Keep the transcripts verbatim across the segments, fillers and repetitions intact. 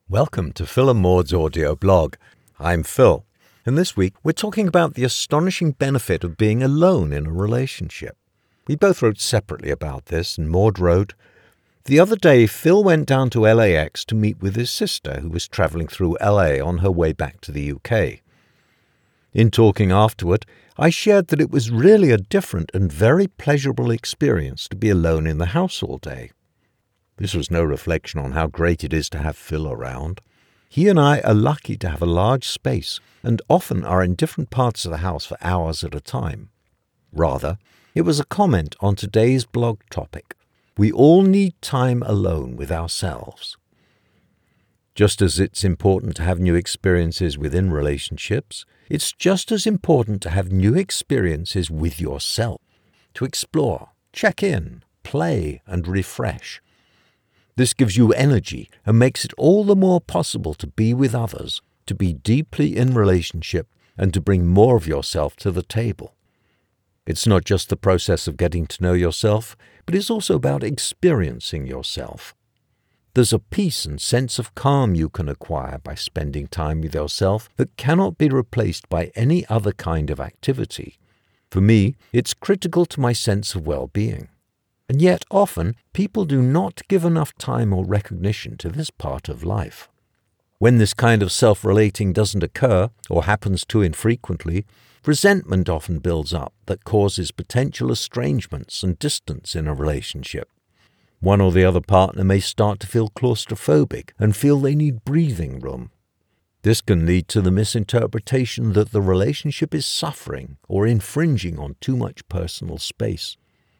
Welcome to Phil and Maud's audio blog. I'm Phil, and this week we're talking about the astonishing benefit of being alone in a relationship. We both wrote separately about this, and Maud wrote, "The other day Phil went down to L A X to meet with his sister who was travelling through L A on her way back to the U K. In talking afterward, I shared that it was really a different and very pleasurable experience to be alone in the house all day. This was no reflection on how great it is to have Phil around. He and I are lucky to have a large space and often are in different parts of the house for hours at a time. Rather, it was a comment on today's blog topic. We all need time alone with ourselves. Just as it's important to have new experiences within relationships, it's just as important to have new experiences with yourself, to explore, check in, play, and refresh. This gives you energy and makes it all the more possible to be with others, to be deeply in relationship, and to bring more of yourself to the table. It's not just the process of getting to know yourself, but it's also about experiencing yourself. There's a peace and sense of calm you can acquire by spending time with yourself that cannot be replaced by any other kind of activity. For me, it's critical to my sense of well-being. And yet often people do not give enough time or recognition to this part of life. When this kind of self-relating doesn't occur or happens too infrequently, resentment often builds up that causes potential estrangements and distance in a relationship. One or the other partner may start to feel claustrophobic and feel they need breathing room. This can lead to the misinterpretation that the relationship is suffering or infringing on too much personal space.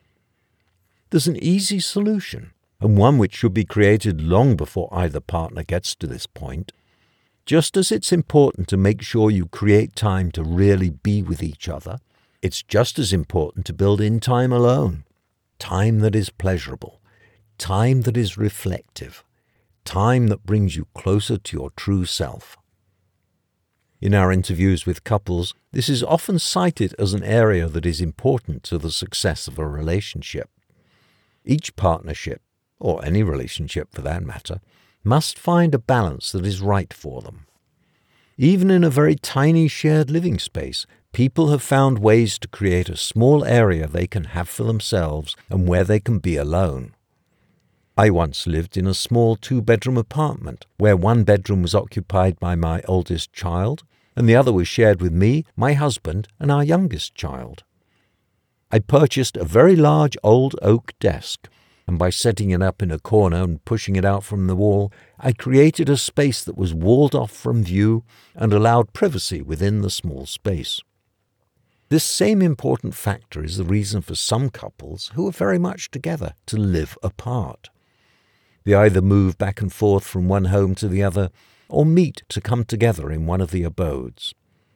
There's an easy solution, and one which should be created long before either partner gets to this point. Just as it's important to make sure you create time to really be with each other, it's just as important to build in time alone. Time that is pleasurable, time that is reflective, time that brings you closer to your true self. In our interviews with couples, this is often cited as an area that is important to the success of a relationship. Each partnership, or any relationship for that matter, must find a balance that is right for them. Even in a very tiny shared living space, people have found ways to create a small area they can have for themselves and where they can be alone. I once lived in a small two-bedroom apartment where one bedroom was occupied by my oldest child and the other was shared with me, my husband, and our youngest child. I purchased a very large old oak desk, and by setting it up in a corner and pushing it out from the wall, I created a space that was walled off from view and allowed privacy within the small space. This same important factor is the reason for some couples who are very much together to live apart. They either move back and forth from one home to the other or meet to come together in one of the abodes.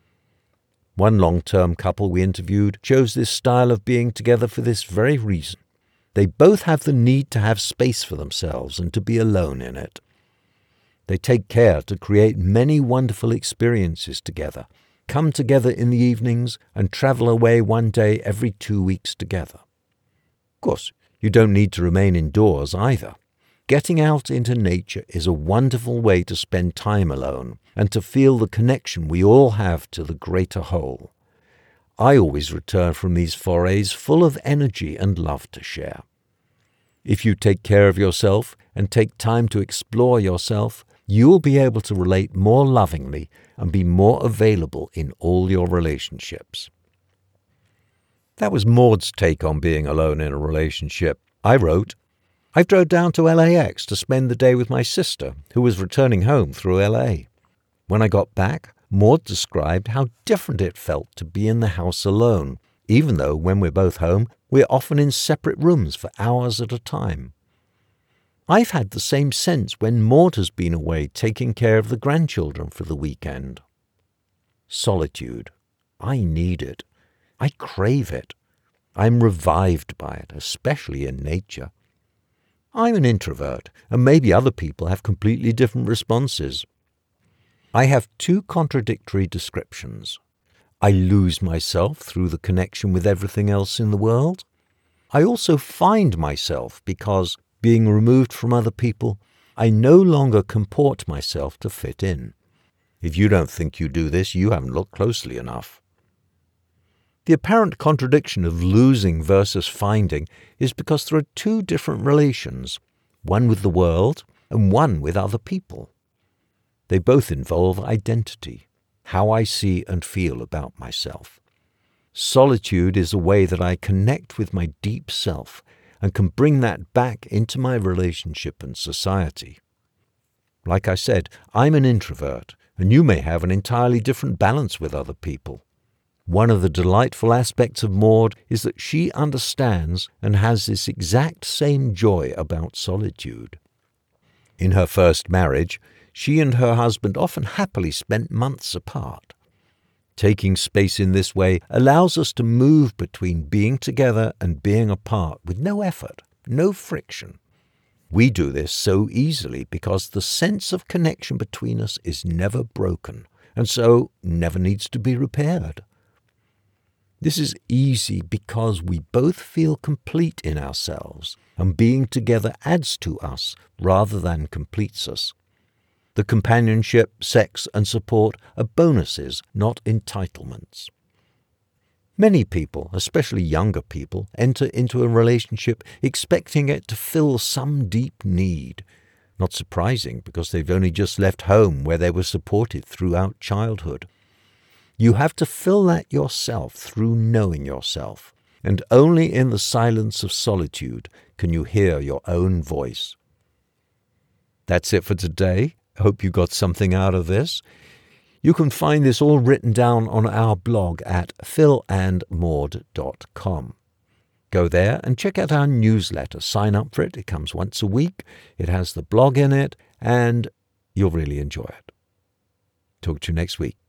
One long-term couple we interviewed chose this style of being together for this very reason. They both have the need to have space for themselves and to be alone in it. They take care to create many wonderful experiences together, come together in the evenings, and travel away one day every two weeks together. Of course, you don't need to remain indoors either. Getting out into nature is a wonderful way to spend time alone and to feel the connection we all have to the greater whole. I always return from these forays full of energy and love to share. If you take care of yourself and take time to explore yourself, you will be able to relate more lovingly and be more available in all your relationships. That was Maud's take on being alone in a relationship. I wrote, I drove down to L A X to spend the day with my sister, who was returning home through L A. When I got back, Maud described how different it felt to be in the house alone, even though when we're both home, we're often in separate rooms for hours at a time. I've had the same sense when Maud has been away taking care of the grandchildren for the weekend. Solitude. I need it. I crave it. I'm revived by it, especially in nature. I'm an introvert, and maybe other people have completely different responses. I have two contradictory descriptions. I lose myself through the connection with everything else in the world. I also find myself because, being removed from other people, I no longer comport myself to fit in. If you don't think you do this, you haven't looked closely enough. The apparent contradiction of losing versus finding is because there are two different relations, one with the world and one with other people. They both involve identity, how I see and feel about myself. Solitude is a way that I connect with my deep self and can bring that back into my relationship and society. Like I said, I'm an introvert, and you may have an entirely different balance with other people. One of the delightful aspects of Maud is that she understands and has this exact same joy about solitude. In her first marriage, she and her husband often happily spent months apart. Taking space in this way allows us to move between being together and being apart with no effort, no friction. We do this so easily because the sense of connection between us is never broken, and so never needs to be repaired. This is easy because we both feel complete in ourselves, and being together adds to us rather than completes us. The companionship, sex, and support are bonuses, not entitlements. Many people, especially younger people, enter into a relationship expecting it to fill some deep need. Not surprising, because they've only just left home where they were supported throughout childhood. You have to fill that yourself through knowing yourself, and only in the silence of solitude can you hear your own voice. That's it for today. I hope you got something out of this. You can find this all written down on our blog at phil and maud dot com. Go there and check out our newsletter. Sign up for it. It comes once a week. It has the blog in it, and you'll really enjoy it. Talk to you next week.